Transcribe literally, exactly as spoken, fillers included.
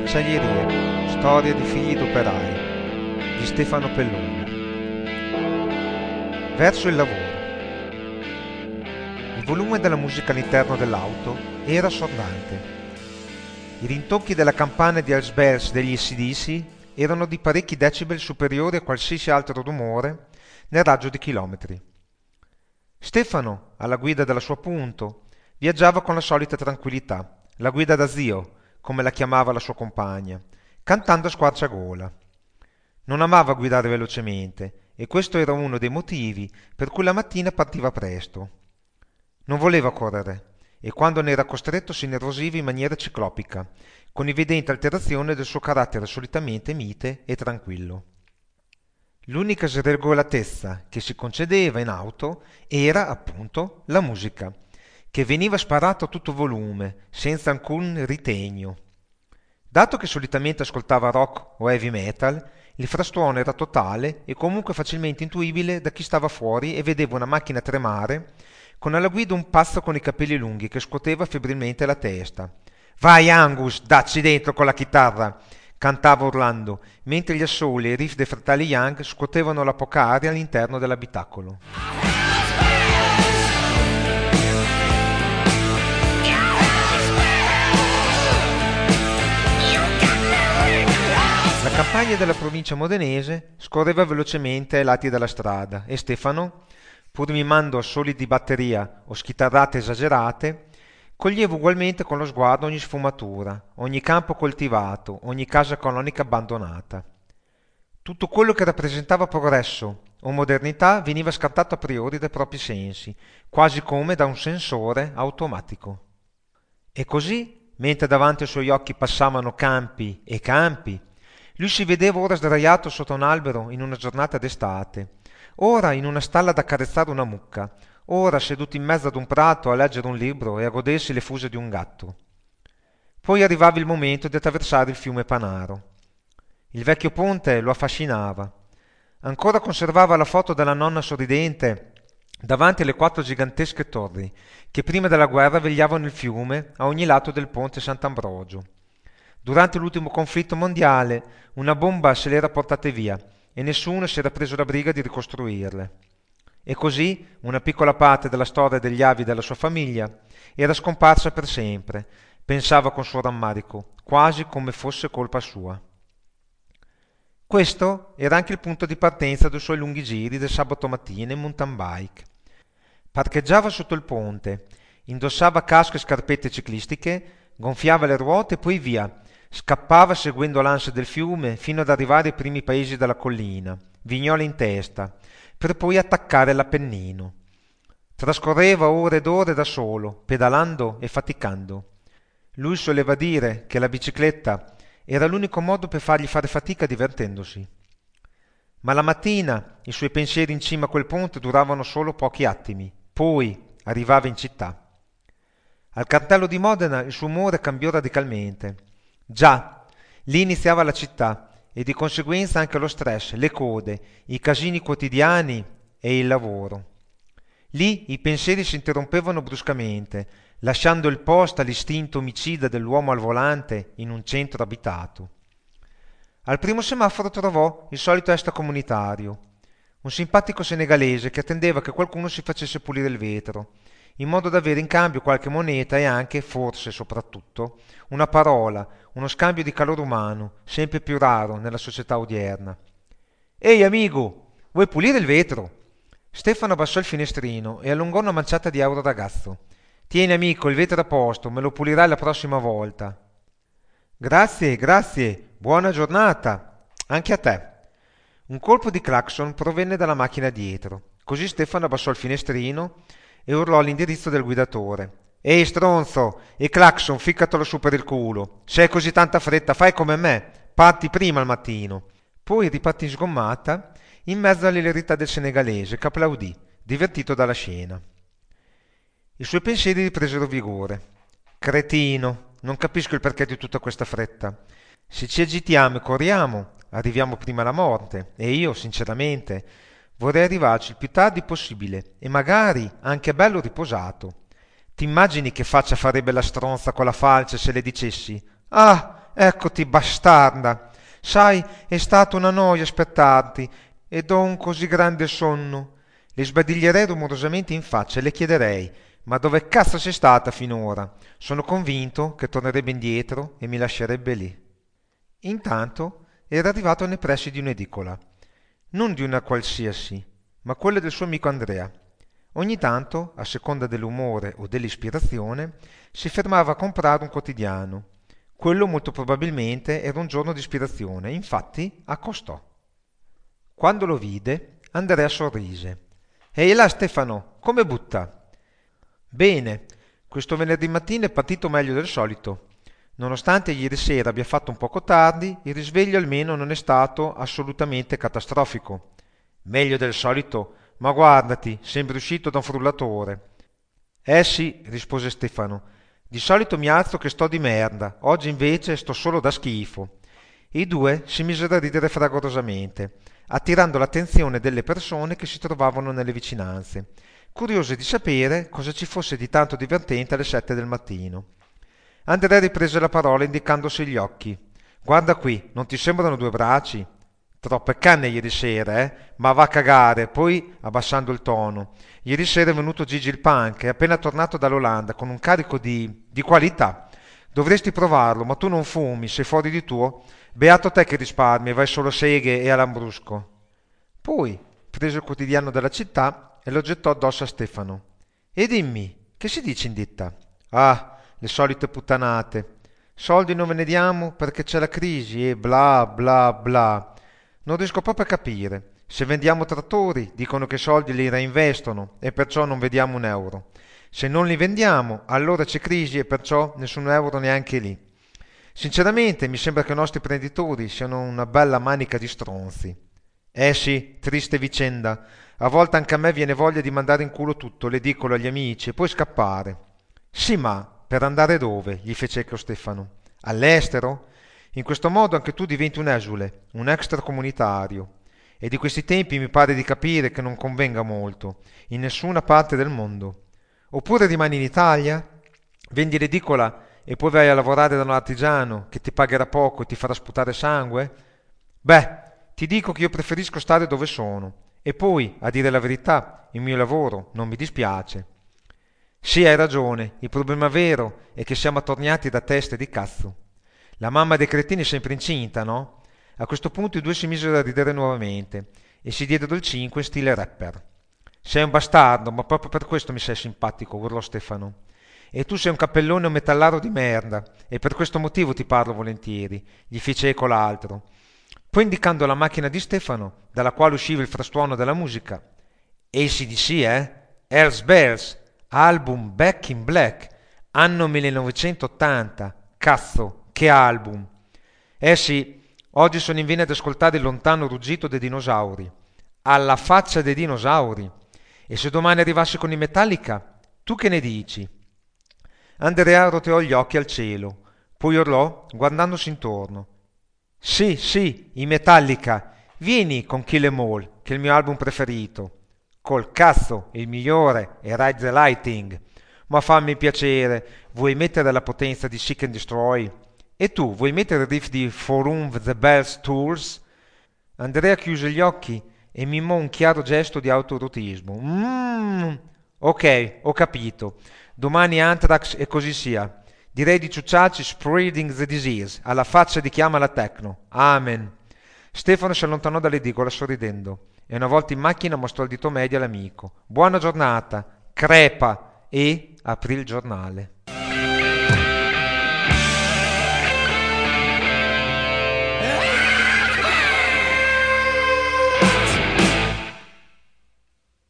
Acciaierie, storia di figli d'operai di Stefano Pelloni. Verso il lavoro. Il volume della musica all'interno dell'auto era assordante. I rintocchi della campana di Hells Bells degli A C D C erano di parecchi decibel superiori a qualsiasi altro rumore nel raggio di chilometri. Stefano, alla guida della sua Punto, viaggiava con la solita tranquillità, la guida da zio, come la chiamava la sua compagna, cantando a squarciagola. Non amava guidare velocemente e questo era uno dei motivi per cui la mattina partiva presto. Non voleva correre e quando ne era costretto si innervosiva in maniera ciclopica, con evidente alterazione del suo carattere solitamente mite e tranquillo. L'unica sregolatezza che si concedeva in auto era, appunto, la musica, che veniva sparata a tutto volume, senza alcun ritegno. Dato che solitamente ascoltava rock o heavy metal, il frastuono era totale e comunque facilmente intuibile da chi stava fuori e vedeva una macchina tremare, con alla guida un pazzo con i capelli lunghi che scuoteva febbrilmente la testa. «Vai Angus, dacci dentro con la chitarra!» cantava urlando, mentre gli assoli e i riff dei fratelli Young scuotevano la poca aria all'interno dell'abitacolo. La campagna della provincia modenese scorreva velocemente ai lati della strada e Stefano, pur mimando assoli di batteria o schitarrate esagerate, coglieva ugualmente con lo sguardo ogni sfumatura, ogni campo coltivato, ogni casa colonica abbandonata. Tutto quello che rappresentava progresso o modernità veniva scartato a priori dai propri sensi, quasi come da un sensore automatico. E così, mentre davanti ai suoi occhi passavano campi e campi, lui si vedeva ora sdraiato sotto un albero in una giornata d'estate, ora in una stalla ad accarezzare una mucca, ora seduto in mezzo ad un prato a leggere un libro e a godersi le fuse di un gatto. Poi arrivava il momento di attraversare il fiume Panaro. Il vecchio ponte lo affascinava. Ancora conservava la foto della nonna sorridente davanti alle quattro gigantesche torri che prima della guerra vegliavano il fiume a ogni lato del ponte Sant'Ambrogio. Durante l'ultimo conflitto mondiale una bomba se le era portate via e nessuno si era preso la briga di ricostruirle. E così una piccola parte della storia degli avi della sua famiglia era scomparsa per sempre, pensava con suo rammarico, quasi come fosse colpa sua. Questo era anche il punto di partenza dei suoi lunghi giri del sabato mattina in mountain bike. Parcheggiava sotto il ponte, indossava casco e scarpette ciclistiche, gonfiava le ruote e poi via. Scappava seguendo l'ansia del fiume fino ad arrivare ai primi paesi della collina, vignole in testa, per poi attaccare l'Appennino. Trascorreva ore ed ore da solo, pedalando e faticando. Lui soleva dire che la bicicletta era l'unico modo per fargli fare fatica divertendosi. Ma la mattina i suoi pensieri in cima a quel ponte duravano solo pochi attimi, poi arrivava in città. Al cartello di Modena il suo umore cambiò radicalmente. Già, lì iniziava la città e di conseguenza anche lo stress, le code, i casini quotidiani e il lavoro. Lì i pensieri si interrompevano bruscamente, lasciando il posto all'istinto omicida dell'uomo al volante in un centro abitato. Al primo semaforo trovò il solito extracomunitario, un simpatico senegalese che attendeva che qualcuno si facesse pulire il vetro, in modo da avere in cambio qualche moneta e anche, forse soprattutto, una parola, uno scambio di calore umano, sempre più raro nella società odierna. «Ehi, amico, vuoi pulire il vetro?» Stefano abbassò il finestrino e allungò una manciata di euro ragazzo. «Tieni, amico, il vetro è a posto, me lo pulirai la prossima volta». «Grazie, grazie, buona giornata, anche a te». Un colpo di clacson provenne dalla macchina dietro, così Stefano abbassò il finestrino e urlò all'indirizzo del guidatore. «Ehi, stronzo, e clacson, ficcatelo su per il culo. Se hai così tanta fretta, fai come me, parti prima al mattino». Poi ripartì sgommata in mezzo all'ilarità del senegalese che applaudì, divertito dalla scena. I suoi pensieri ripresero vigore. «Cretino, non capisco il perché di tutta questa fretta. Se ci agitiamo e corriamo, arriviamo prima alla morte, e io, sinceramente, vorrei arrivarci il più tardi possibile e magari anche bello riposato. Ti immagini che faccia farebbe la stronza con la falce se le dicessi: «Ah, eccoti, bastarda! Sai, è stata una noia aspettarti, ed ho un così grande sonno. Le sbadiglierei rumorosamente in faccia e le chiederei: ma dove cazzo sei stata finora? Sono convinto che tornerebbe indietro e mi lascerebbe lì. Intanto era arrivato nei pressi di un'edicola, non di una qualsiasi, ma quella del suo amico Andrea. Ogni tanto, a seconda dell'umore o dell'ispirazione, si fermava a comprare un quotidiano. Quello molto probabilmente era un giorno di ispirazione, infatti accostò. Quando lo vide, Andrea sorrise. «Ehi là Stefano, come butta?» «Bene, questo venerdì mattina è partito meglio del solito. Nonostante ieri sera abbia fatto un poco tardi, il risveglio almeno non è stato assolutamente catastrofico». «Meglio del solito? Ma guardati, sembri uscito da un frullatore». «Eh sì», rispose Stefano, «di solito mi alzo che sto di merda, oggi invece sto solo da schifo». I due si misero a ridere fragorosamente, attirando l'attenzione delle persone che si trovavano nelle vicinanze, curiose di sapere cosa ci fosse di tanto divertente alle sette del mattino. Andrea riprese la parola indicandosi gli occhi. «Guarda qui, non ti sembrano due bracci?» «Troppe canne ieri sera, eh? Ma va a cagare!» Poi, abbassando il tono, «Ieri sera è venuto Gigi il Punk, è appena tornato dall'Olanda con un carico di... di qualità. Dovresti provarlo, ma tu non fumi, sei fuori di tuo? Beato te che risparmi, vai solo a seghe e a Lambrusco». Poi prese il quotidiano della città e lo gettò addosso a Stefano. «E dimmi, che si dice in ditta?» «Ah, le solite puttanate. Soldi non ve ne diamo perché c'è la crisi e bla bla bla. Non riesco proprio a capire. Se vendiamo trattori, dicono che i soldi li reinvestono e perciò non vediamo un euro. Se non li vendiamo, allora c'è crisi e perciò nessun euro neanche lì. Sinceramente mi sembra che i nostri imprenditori siano una bella manica di stronzi». «Eh sì, triste vicenda. A volte anche a me viene voglia di mandare in culo tutto, l'edicolo agli amici e poi scappare». «Sì, ma per andare dove?» gli fece eco Stefano. «All'estero? In questo modo anche tu diventi un esule, un extracomunitario. E di questi tempi mi pare di capire che non convenga molto, in nessuna parte del mondo. Oppure rimani in Italia, vendi l'edicola e poi vai a lavorare da un artigiano che ti pagherà poco e ti farà sputare sangue? Beh, ti dico che io preferisco stare dove sono. E poi, a dire la verità, il mio lavoro non mi dispiace». «Sì, hai ragione, il problema vero è che siamo attorniati da teste di cazzo. La mamma dei cretini è sempre incinta, no?» A questo punto i due si misero a ridere nuovamente e si diedero il cinque in stile rapper. «Sei un bastardo, ma proprio per questo mi sei simpatico», urlò Stefano. «E tu sei un cappellone o metallaro di merda, e per questo motivo ti parlo volentieri», gli fece eco l'altro. Poi indicando la macchina di Stefano, dalla quale usciva il frastuono della musica: «A C D C, eh? Hells Bells, album Back in Black, anno millenovecentottanta, cazzo, che album! Eh sì, oggi sono in vena ad ascoltare il lontano ruggito dei dinosauri, alla faccia dei dinosauri. E se domani arrivassi con i Metallica, tu che ne dici?» Andrea roteò gli occhi al cielo, poi urlò guardandosi intorno: «Sì, sì, i Metallica, vieni con Kill 'Em All, che è il mio album preferito». «Col cazzo, il migliore è Ride the Lightning. Ma fammi piacere, vuoi mettere la potenza di Seek and Destroy? E tu, vuoi mettere il riff di Forum the Bells Tours?» Andrea chiuse gli occhi e mimò un chiaro gesto di autoerotismo. Mmm, ok, ho capito. Domani Anthrax e così sia. Direi di ciucciarci Spreading the Disease, alla faccia di chi ama la techno. Amen. Stefano si allontanò dall'edicola sorridendo e una volta in macchina mostrò il dito medio all'amico. «Buona giornata, crepa!» e aprì il giornale.